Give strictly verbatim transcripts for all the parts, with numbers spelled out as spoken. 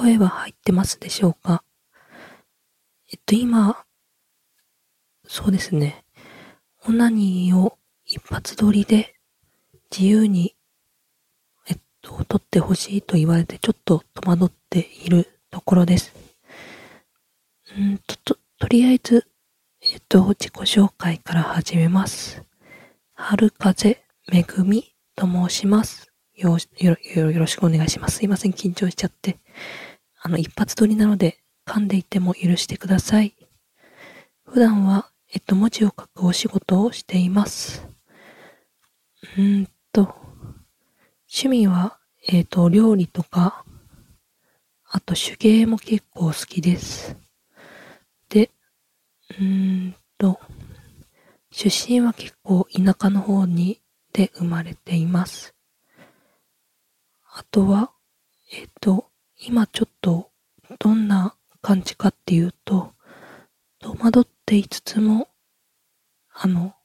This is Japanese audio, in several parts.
声は入ってますでしょうか？えっと、今、そうですね。オナニーを一発撮りで自由に、えっと、撮ってほしいと言われてちょっと戸惑っているところです。うんと、と、とりあえず、えっと、自己紹介から始めます。春風めぐみと申します。よ、よ、よ、よろしくお願いします。すいません、緊張しちゃって。あの、一発撮りなので、噛んでいても許してください。普段は、えっと、文字を書くお仕事をしています。うーんと、趣味は、えっと、料理とか、あと手芸も結構好きです。で、うーんと、出身は結構田舎の方に、で生まれています。あとは、えっと、今ちょっと、どんな感じかっていうと、戸惑っていつつも、あの、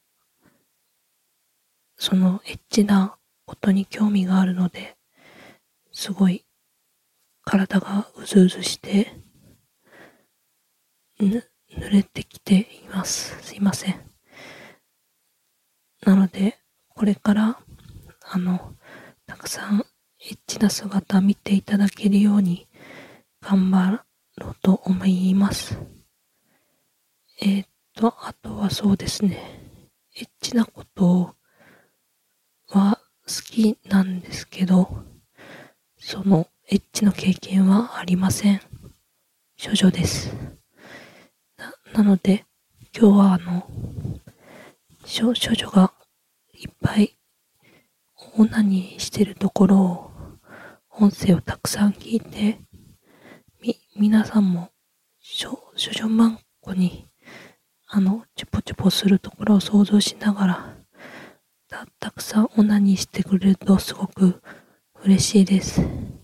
そのエッチなことに興味があるので、すごい体がうずうずして、ぬ、濡れてきています。すいません。なので、これから、あの、たくさんエッチな姿見ていただけるように頑張ろうと思います。えー、っと、あとはそうですね。エッチなことは好きなんですけど、そのエッチの経験はありません。処女です。な、なので、今日はあの、処、処女がいっぱいオナニーしてるところを、音声をたくさん聞いて、み、皆さんも、処、処女マンコに、あの、チュポチュポするところを想像しながら、た、たくさんオナニーしてくれるとすごく嬉しいです。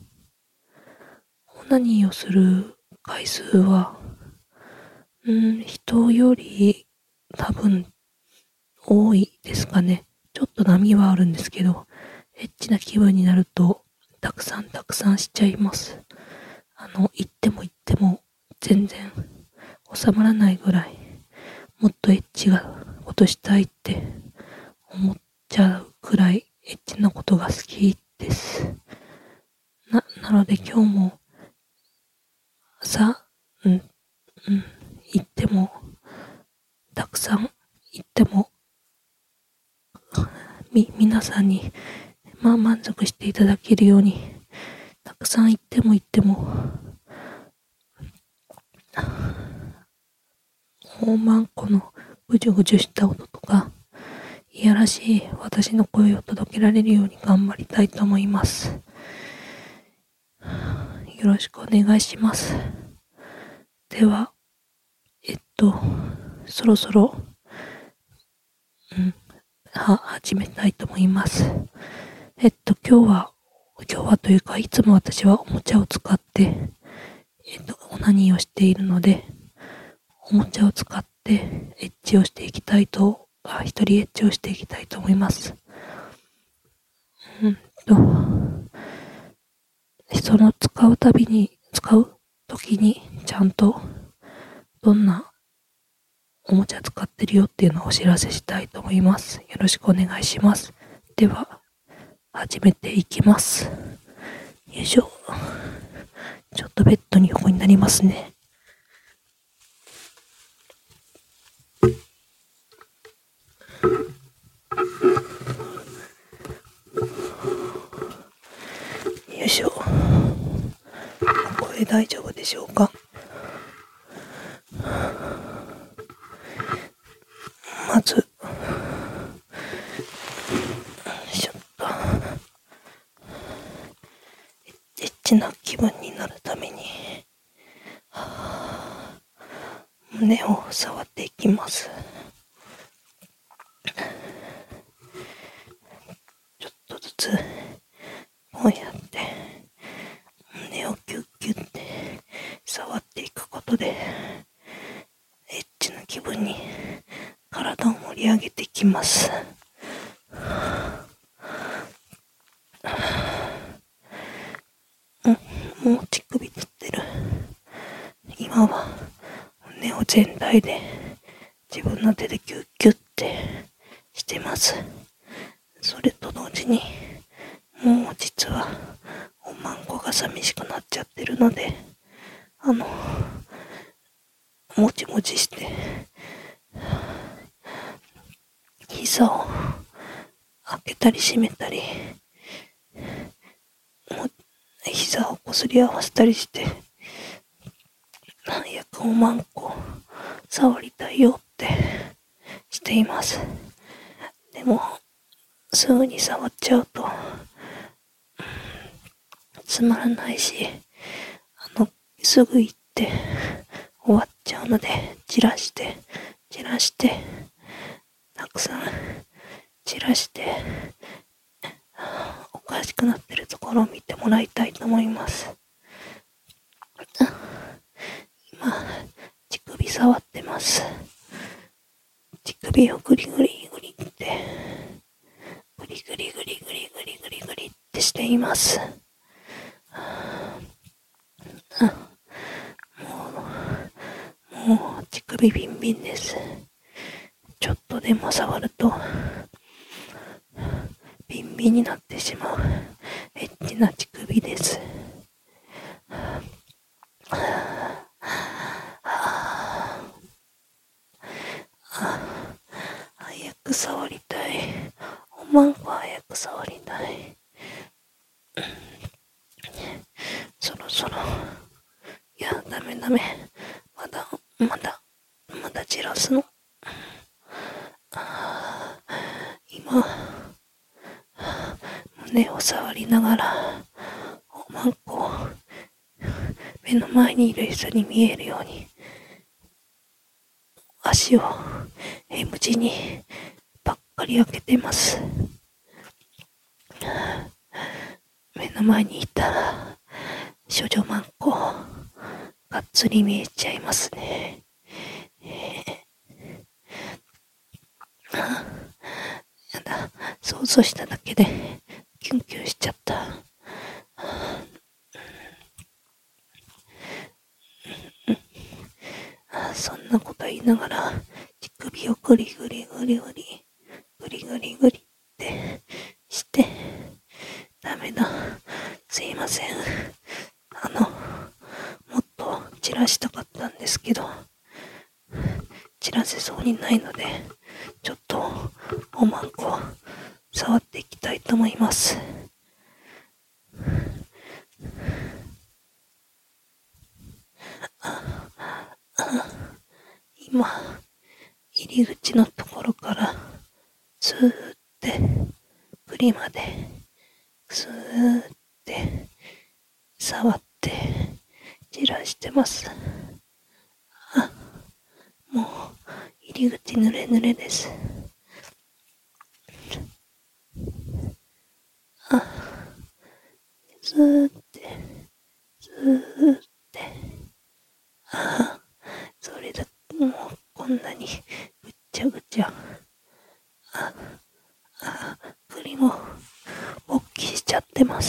オナニーをする回数は、うん、人より多分多いですかね。ちょっと波はあるんですけど、エッチな気分になると、たくさんたくさんしちゃいます。あの、言っても言っても、全然収まらないぐらい、もっとエッチがことしたいって思っちゃうくらい、エッチなことが好きです。な、なので今日も、さ、うん、うん、言っても、たくさん言っても、み、皆さんに、まあ満足していただけるように、たくさん言っても言っても、大まんこのぐじゅぐじゅした音とか、いやらしい私の声を届けられるように頑張りたいと思います。よろしくお願いします。では、えっと、そろそろ、うん、は、始めたいと思います。えっと、今日は、今日はというか、いつも私はおもちゃを使って、えっと、オナニーをしているので、おもちゃを使ってエッチをしていきたいと、あ、一人エッチをしていきたいと思います。うんと、その使うたびに、使う時に、ちゃんと、どんなおもちゃ使ってるよっていうのをお知らせしたいと思います。よろしくお願いします。では、始めていきます。よいしょ。ちょっとベッドに横になりますね。よいしょ。これ大丈夫でしょうか？まず、ちょっと、エッチな気分になるために、胸を触っていきます。ちょっとずつ、こうやって、胸をキュッキュッて触っていくことで、エッチな気分に体を盛り上げていきます。うん、もう乳首つってる。 今は胸を全体で自分の手でギュッギュッてしてます。それと同時にもう実はおまんこが寂しくなっちゃってるので、あのもちもちして膝を開けたり閉めたり、も膝をこすり合わせたりして、早くおまんこ触りたいよってしています。でもすぐに触っちゃうとつまらないし、あのすぐ行って終わっちゃうので、散らして散らしてたくさん散らしておかしくなってるところを見てもらいたいと思います。今乳首触ってます。乳首をグリグリグリってグリグリグリグリグリグリグリってしています。もうもう乳首ビンビンです。ちょっとでも触るとビンビンになってしまうエッチな乳首です。早く触りたい。おまんこ早く触りたい。そろそろ、いやダメダメ、まだまだまだ散らすの。今胸を触りながらおまんこを目の前にいる人に見えるように足を M 字にばっかり開けてます。目の前にいたら少女マンコがっつり見えちゃいますね。えー、やだ、想像しただけでキュンキュンしちゃった。そんなこと言いながら乳首をグリグリグリグリグリグリグリってしてダメだ、すいません。あのもっと散らしたかったんですけど散らせそうにないので、ちょっとおまんこ触っていきたいと思います。今入り口のところからスーって栗までスーって触って散らしてます。あ、もう入り口濡れ濡れです。あ、スーってスーってあ、それだ、もうこんなにぐっちゃぐちゃ。あ、あ、栗も勃起しちゃってます。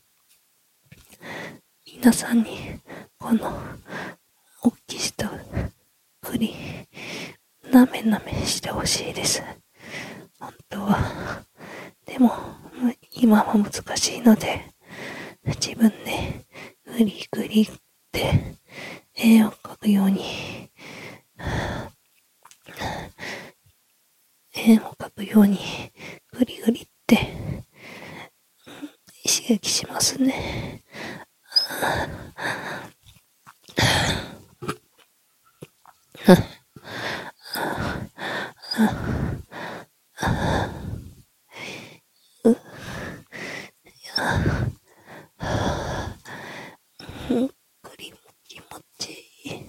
皆さんにこのおっきした栗なめなめしてほしいです。本当は。でも今は難しいので自分でグリグリって絵を描くように絵を描くようにグリグリって刺激しますね。グリも気持ちいい。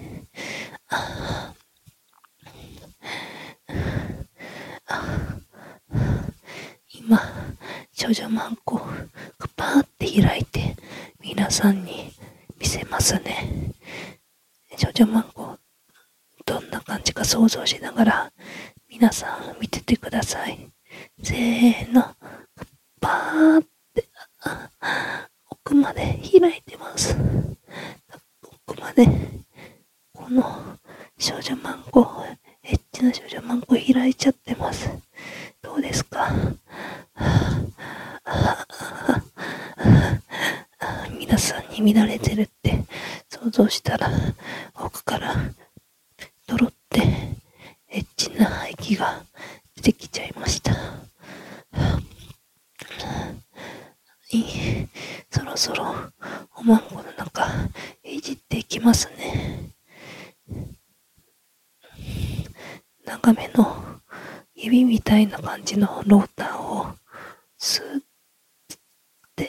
今少女マンコがパーって開いて皆さんに見せますね。少女マンコどんな感じか想像しながら皆さん見ててください。せーの、パーって奥まで開いてます。奥までこの少女マンゴー、エッチな少女マンゴー開いちゃってます。どうですか？皆さんに乱れてるって想像したら、奥からドロってエッチな排気が出てきちゃいました。いい、そろそろおまんこの中いじっていきますね。長めの指みたいな感じのローターをスーって、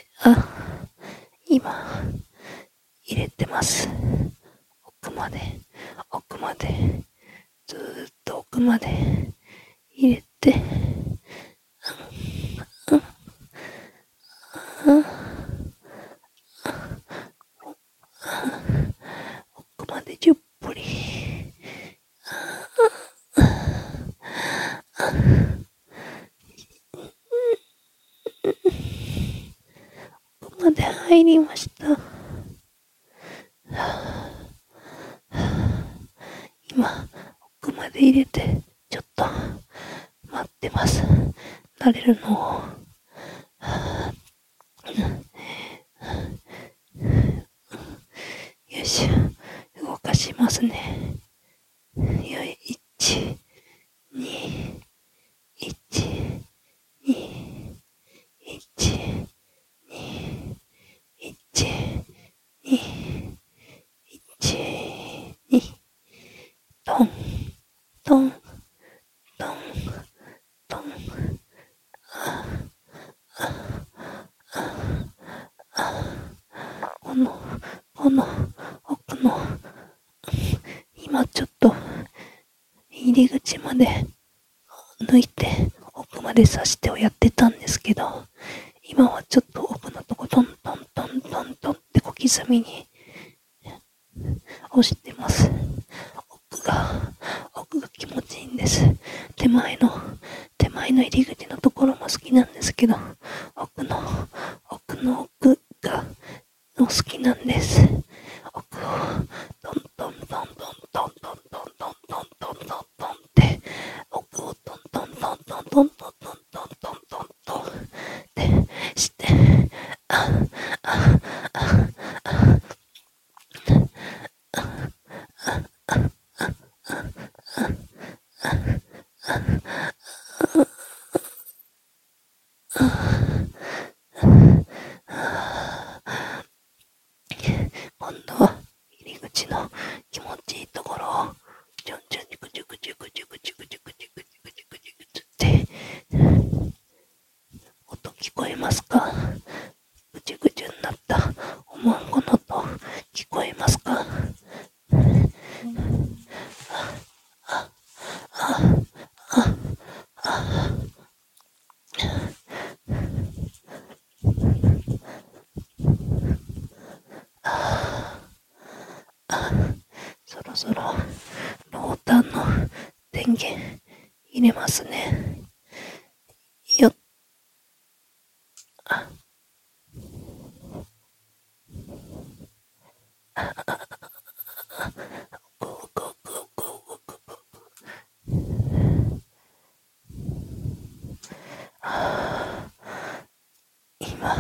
あ、今入れてます。奥まで奥までずーっと奥まで入れて、うんうん、奥までじゅっぷり、奥まで入りました。今奥まで入れてちょっと待ってます。慣れるのを。よいしょ、動かしますね。よい、いち、に、いち、に、いち、に、いち、に、いち、に、トン、トン、トン、トン、この、この、奥の、今ちょっと、入り口まで抜いて、奥まで刺してをやってたんですけど、今はちょっと奥のとこ、トントントントントンって小刻みに押してます。奥が、奥が気持ちいいんです。手前の、手前の入り口のところも好きなんですけど、奥の、奥の奥が、好きなんです。奥を、トントントントントントントントントントントントンって、奥をトントントントントントントントントントントンってして、あ、あ、あ、あ、今度は入り口の気持ちいいところをちょんちょんちゅくちゅくちゅくちゅくちゅくちゅくちゅくちゅくちゅくちゅくって音聞こえますか？ぐちゅぐちゅになったおまんこの音聞こえますか？そろそろローターの電源入れますね。よっ、あ、ゴーゴーゴーゴーゴーゴー、あー、今、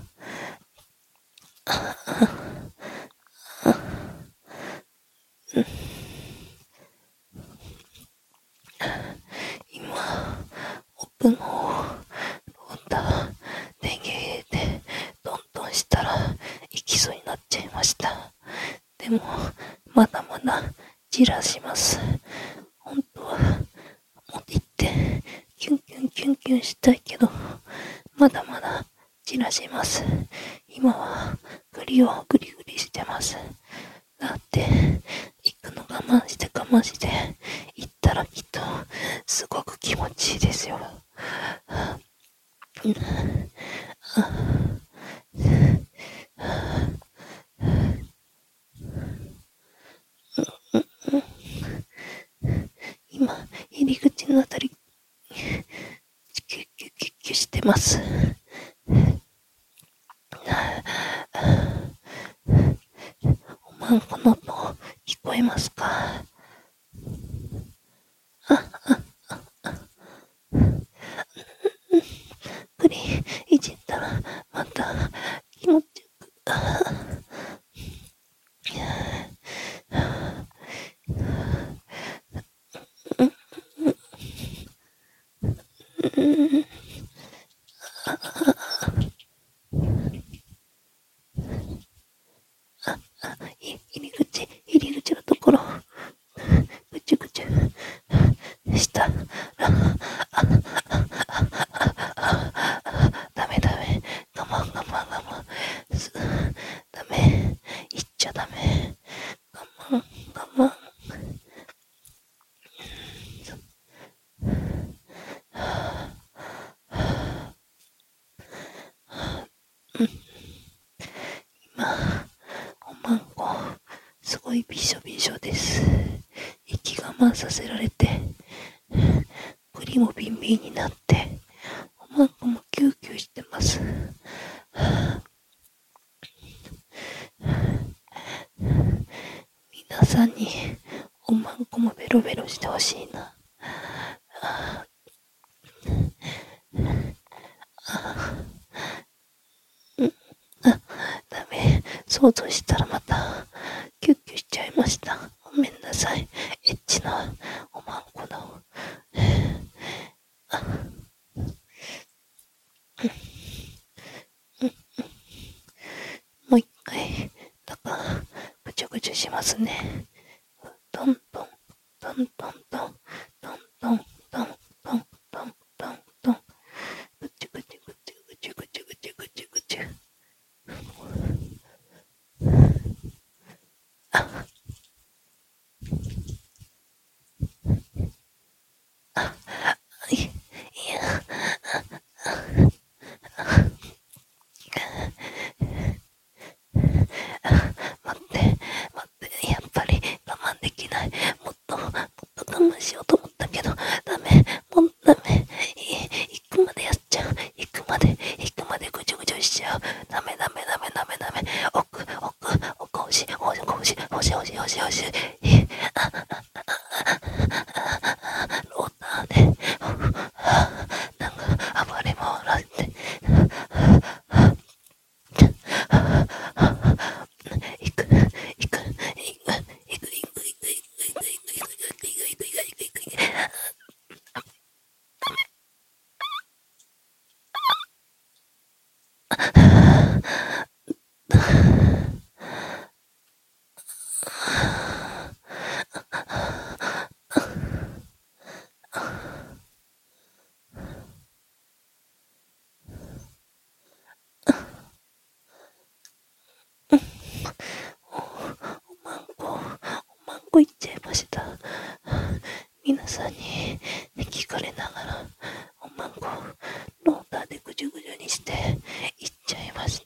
今、奥のローター電源入れてトントンしたら行きそうになっちゃいました。でもまだまだじらします。本当は持って行ってキュンキュンキュンキュンしたいけど、まだまだじらします。今はグリをグリグリしてます。だって行くの我慢して我慢して行ったらきっとすごく気持ちいいですよ。今入り口のあたりキュッキュッキュッキュしてます。おまんこの音聞こいますか？クリいじったらまた気持ちよく。い入り口、入り口のところ、ぐちゅぐちゅした。ダメダメ。我慢我慢我慢。すダメ。言っちゃダメ。我慢我慢。今、おまんこ、すごいびしょびしょです。息我慢させられて、栗もビンビンになって、おまんこもキューキューしてます。皆さんにおまんこもベロベロしてほしいな。ダメ。想像したらまたキュッキュしちゃいました。ごめんなさい。エッチなおまんこだ。もう一回、だからぐちゅぐちゅしますね。トントントントントントントントントントントントン、ぐちゅぐちゅぐちゅぐちゅぐちゅぐちゅぐちゅぐちゅ。いや、待って、待って、やっぱり我慢できない。もっと、もっと我慢しようと思ったけど、ダメ、もうダメ。行くまでやっちゃう。行くまで、行くまでぐちゅぐちゅしちゃう。ダメダメダメダメダメ。奥、奥、奥、欲しい、欲しい、欲しい、欲しい、欲しい、欲しい、欲しい。ローターで、なんか暴れ回らせて。行く、行く、行く、行く、行く、行く、行く、行く、行く、行く、行く、行く、行く。おまんこ、おまんこ行っちゃいました。皆さんに聞かれながら、おまんこ、ローターでぐじゅぐじゅにして行っちゃいました。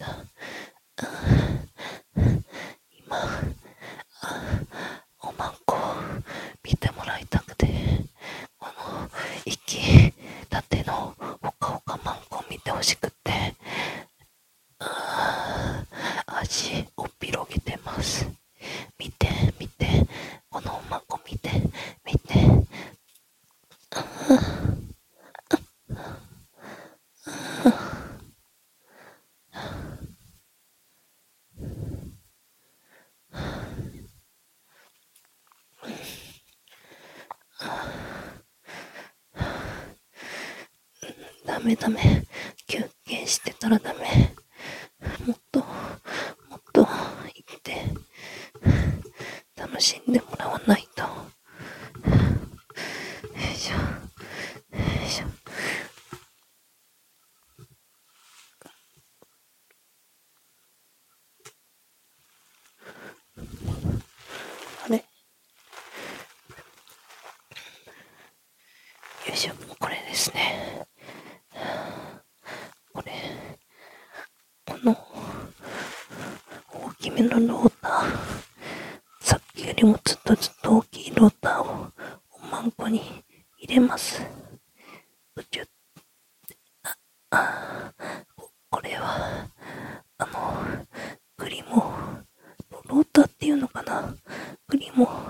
今、おまんこ見てもらいたくて、この息立てのほかほかまんこ見てほしくって、足を広げてます。見て見て、このおまんこ見て見て。ダメダメ、休憩してたらダメ。もっともっと生きて楽しんでもらわないと。よいしょよいしょ。あれ、よいしょ、これですね。これ、この大きめのローター、さっきよりもずっとずっと大きいローターをおまんこに入れます。ぐちゅっ、あ、これはあの栗もローターっていうのかな、栗も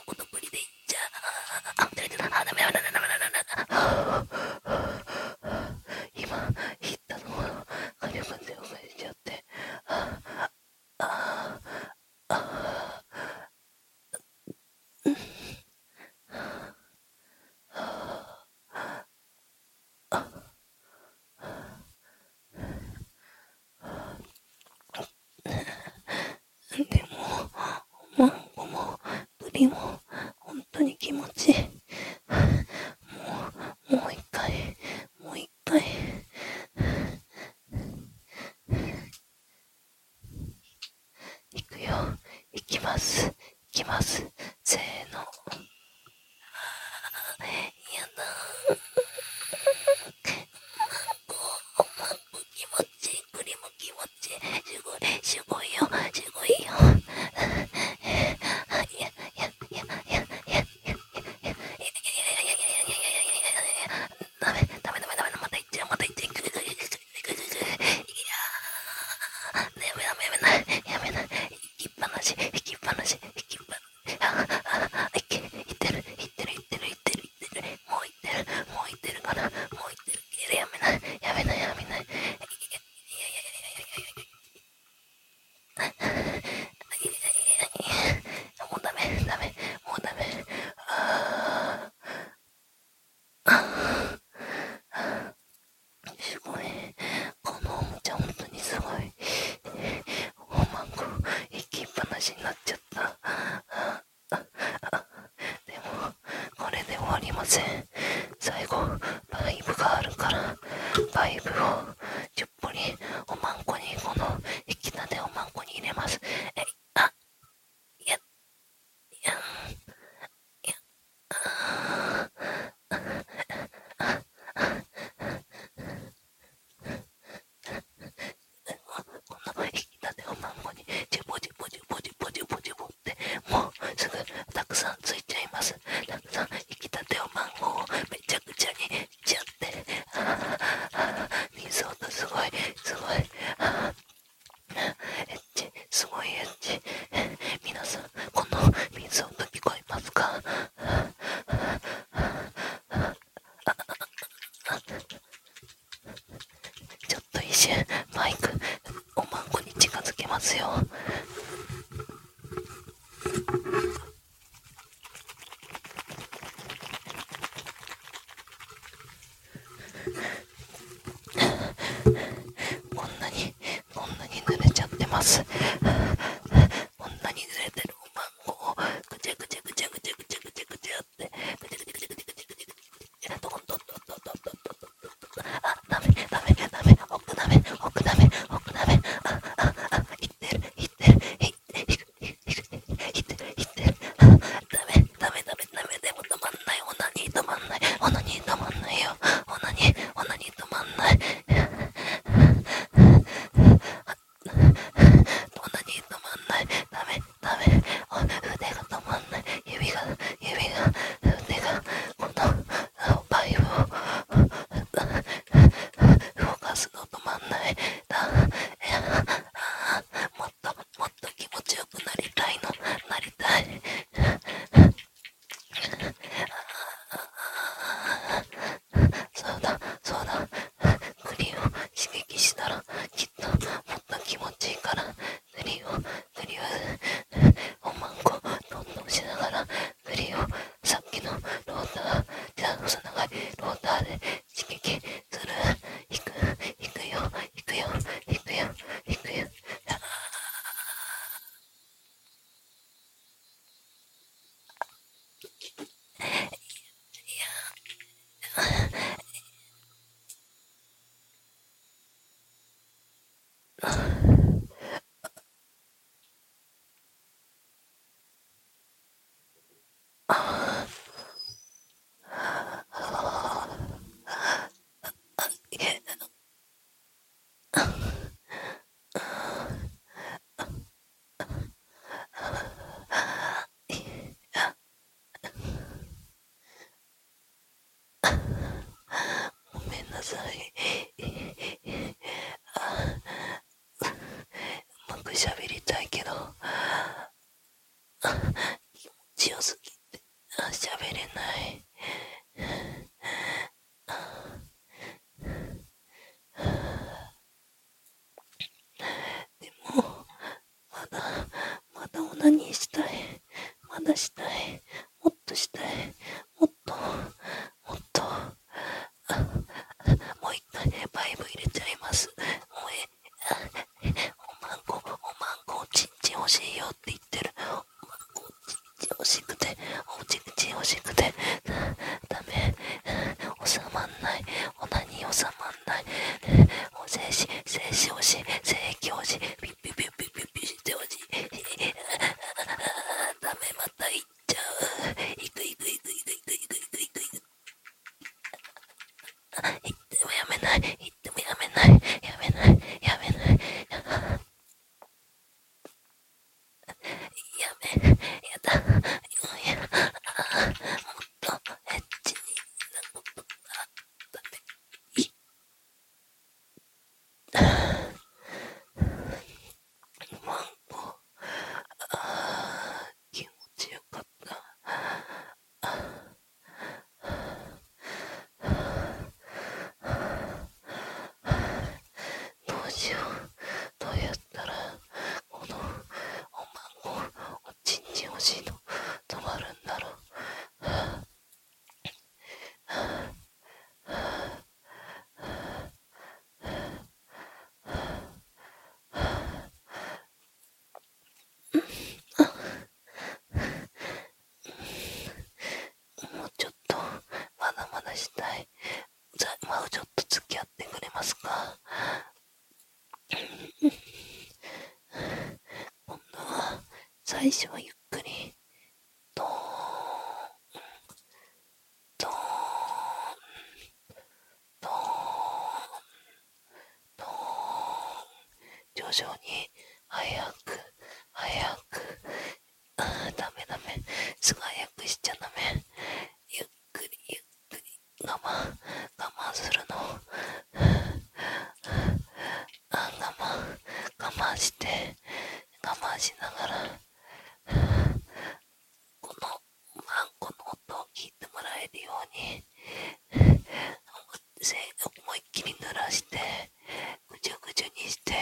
ことぶりでいっちゃう。あ、出てた。あ、ダメダメダメダメダメ。今、言ったのは、火力強くしちゃって。でも、マンゴーも、栗も、本当に気持ちいい。もう、もう一回、もう一回。行くよ。行きます。行きます。せーの。やだー。マンゴー気持ちいい。栗も気持ちいい。すごい、すごいよ。すごいよ。いや、いや、いや、いや、いや、いや、いや、いや、いや、いや、いや、いや、いや、いや、ダメ、ダメ、ダメ、ダメ、また行っちゃう、また行っちゃう。いやー、やめな、やめない、やめない。行きっぱなし、行きっぱなし、行きっぱなし。 くおまんこに近づけますよ。こんなにこんなに濡れちゃってます。こんなに濡れてるおまんこをぐちゃぐちゃぐちゃぐちゃぐちゃぐちゃぐちゃってぐちゃぐちゃぐちゃぐちゃぐちゃぐちゃぐちゃどんどんどんどんどんどんどんどん。あ、ダメダメダメ、奥ダメ奥ダメ奥ダメ。あああ、いってるいってるいってるいってるいってる。ダメダメダメダメ、でも止まんない。オナニー止まんない。オナニー止まんないよ。オナニーオナニー止まんない。オナニー止まんない。ダメダメ、腕が止まんない。指が指が腕がこのパイプを動かすの止まんない。だいやもっともっと気持ちよくなりたいの。なりたい。そうだそうだ、クリを刺激したらきっともっと気持ちいいから、クリをクリをおまんこどんどんしながら、クリをさっきのローターじゃ細長いローターで刺激する。いくいくよいくよいくよいくよ。ごめんなさい。うまく喋りたいけど気持ちよすぎて喋れない。でもまだまだオナニーしたい。まだしたい。もっとしたい。もっともっと。もう一回パイプ入れちゃいます。もうえおまんこおまんこおちんちん欲しいよって言ってる。おまんこおちんちん欲しくておちんちん欲しくてダメ、収まんない。オナニー収まんない。もう精子精子欲しい。精液欲しい。ピッピッピッピッピッピッして欲しい。ダメ、また行っちゃう。いくいくいくいくいくいくいくいくいく。言ってもやめない。言ってもやめない。やめない。やめない。やめ、やだ。や、もっとエッチになことがダメ。いマンゴー、あー気持ちよかった。どうしよう。どうやったらこのおまんこおちんちん欲しいの止まるんだろう。もうちょっとまだまだしたい。じゃあ、まあ、ちょっと付き合ってくれますか。今度は最初はゆっくりドーンドーンドーンドーン、徐々に早く早く。あーダメダメ、すぐ早くしちゃダメ。ゆっくりゆっくり我慢我慢するの。あ我慢我慢して我慢しながらこのマンコの音を聞いてもらえるように思いっきり濡らしてぐちゅぐちゅにして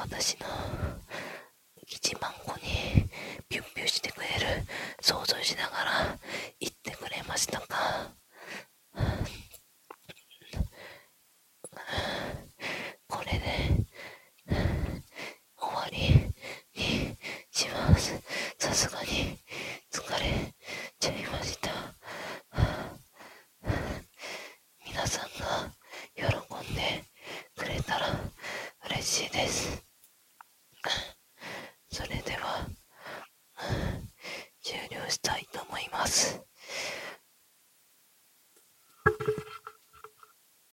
私の基地マンコにピュッピュしてくれる想像しながら言ってくれましたか？これで終わりにします。さすがに疲れちゃいました。皆さんが喜んでくれたら嬉しいです。それでは終了したいと思います。